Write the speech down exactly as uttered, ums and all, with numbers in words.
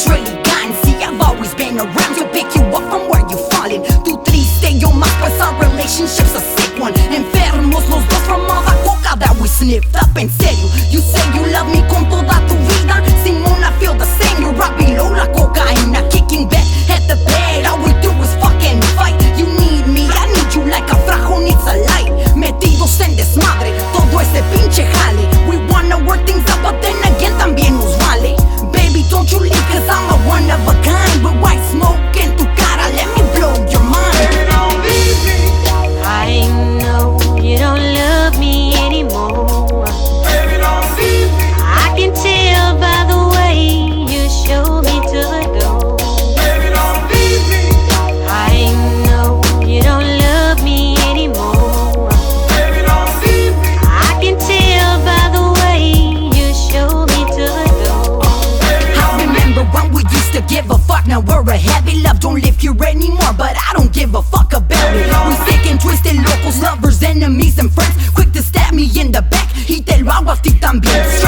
really gotten. See, I've always been around to pick you up from where you're falling. Tú triste, yo más, pues our relationship's a sick one. Enfermos los dos from all the coca that we sniffed up. En serio, you say you love me con toda tu vida. Simon, I feel the same, you're right below la cocaína. Kicking back at the bed, all we do is fucking fight. You need me, I need you like a frajo needs a light. Metidos en desmadre, todo ese pinche jale. We wanna work things out, but then again también nos vale. Baby, don't you leave, cause I'm a one of a kind. With white smoke en tu cara, let me blow your mind. Baby, don't leave me. I know you don't love me anymore. Baby, don't leave me. I can tell by the way you show me to the door. Baby, don't leave me. I know you don't love me anymore. Baby, don't leave me. I can tell by the way you show me to the door. I remember when we used to give a fuck. Now we're a heavy love, don't live here anymore, but I don't give a fuck about it. We sick and twisted, locals, lovers, enemies, and friends. Quick to stab me in the back, y te lo hago a ti también.